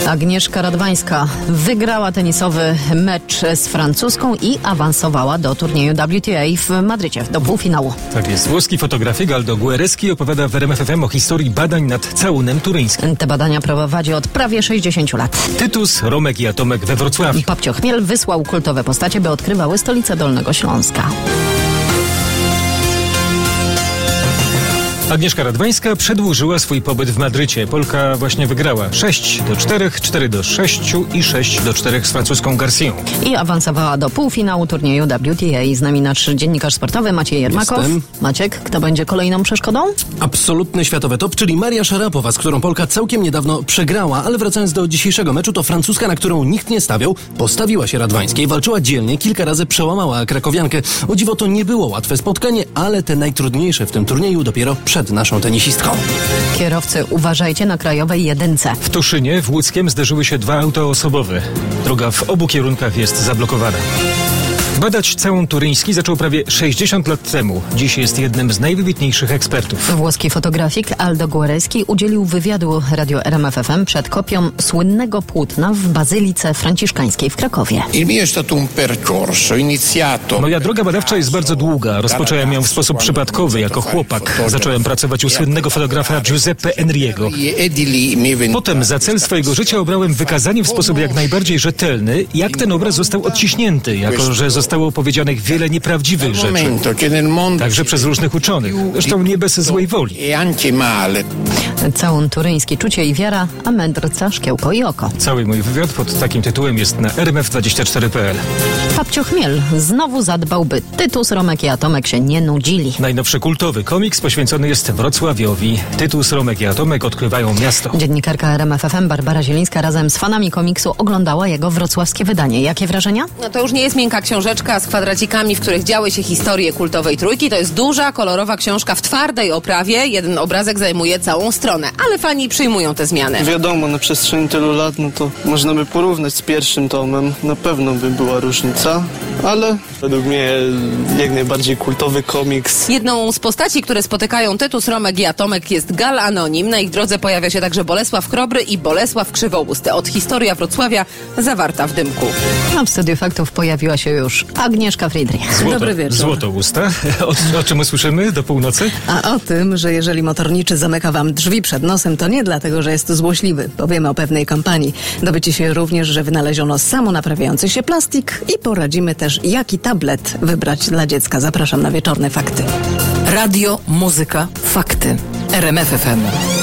Agnieszka Radwańska wygrała tenisowy mecz z francuską i awansowała do turnieju WTA w Madrycie, do półfinału. Tak jest. Włoski fotograf Aldo Guerreschi opowiada w RMF FM o historii badań nad całunem turyńskim. Te badania prowadzi od prawie 60 lat. Tytus, Romek i Atomek we Wrocławiu. Papcio Chmiel wysłał kultowe postacie, by odkrywały stolicę Dolnego Śląska. Agnieszka Radwańska przedłużyła swój pobyt w Madrycie. Polka właśnie wygrała 6-4, 4-6 i 6-4 z francuską Garcią. I awansowała do półfinału turnieju WTA. Z nami nasz dziennikarz sportowy Maciej Jermakow. Jestem. Maciek, kto będzie kolejną przeszkodą? Absolutny światowy top, czyli Maria Szarapowa, z którą Polka całkiem niedawno przegrała, ale wracając do dzisiejszego meczu, to Francuska, na którą nikt nie stawiał, postawiła się Radwańskiej, walczyła dzielnie, kilka razy przełamała krakowiankę. O dziwo to nie było łatwe spotkanie, ale te najtrudniejsze w tym turnieju dopiero przed naszą tenisistką. Kierowcy, uważajcie na krajowej jedynce. W Tuszynie w Łódzkiem zderzyły się dwa auta osobowe. Droga w obu kierunkach jest zablokowana. Badać całun turyński zaczął prawie 60 lat temu. Dziś jest jednym z najwybitniejszych ekspertów. Włoski fotografik Aldo Guerreschi udzielił wywiadu Radio RMF FM przed kopią słynnego płótna w Bazylice Franciszkańskiej w Krakowie. Moja droga badawcza jest bardzo długa. Rozpocząłem ją w sposób przypadkowy, jako chłopak. Zacząłem pracować u słynnego fotografa Giuseppe Enriego. Potem za cel swojego życia obrałem wykazanie w sposób jak najbardziej rzetelny, jak ten obraz został odciśnięty, jako że zostało powiedzianych wiele nieprawdziwych rzeczy. Także przez różnych uczonych. Zresztą nie bez złej woli. Całun turyński, czucie i wiara, a mędrca, szkiełko i oko. Cały mój wywiad pod takim tytułem jest na rmf24.pl. Papcio Chmiel znowu zadbał, by Tytus, Romek i Atomek się nie nudzili. Najnowszy kultowy komiks poświęcony jest Wrocławiowi. Tytus, Romek i Atomek odkrywają miasto. Dziennikarka RMF FM Barbara Zielińska razem z fanami komiksu oglądała jego wrocławskie wydanie. Jakie wrażenia? No to już nie jest miękka książeczka z kwadracikami, w których działy się historie kultowej trójki. To jest duża, kolorowa książka w twardej oprawie. Jeden obrazek zajmuje całą stronę, ale fani przyjmują te zmiany. Wiadomo, na przestrzeni tylu lat, no to można by porównać z pierwszym tomem. Na pewno by była różnica, ale według mnie jak najbardziej kultowy komiks. Jedną z postaci, które spotykają Tytus, Romek i Atomek jest Gal Anonim. Na ich drodze pojawia się także Bolesław Krobry i Bolesław Krzywousty. Od historia Wrocławia zawarta w dymku. A w Studiu Faktów pojawiła się już Agnieszka Friedrich. Dobry wieczór. Złotousta. O czym usłyszymy do północy? A o tym, że jeżeli motorniczy zamyka wam drzwi przed nosem, to nie dlatego, że jest złośliwy. Powiemy o pewnej kampanii. Dowiecie się również, że wynaleziono samonaprawiający się plastik i poradzimy też, jaki tablet wybrać dla dziecka. Zapraszam na wieczorne fakty. Radio, muzyka, fakty. RMF FM.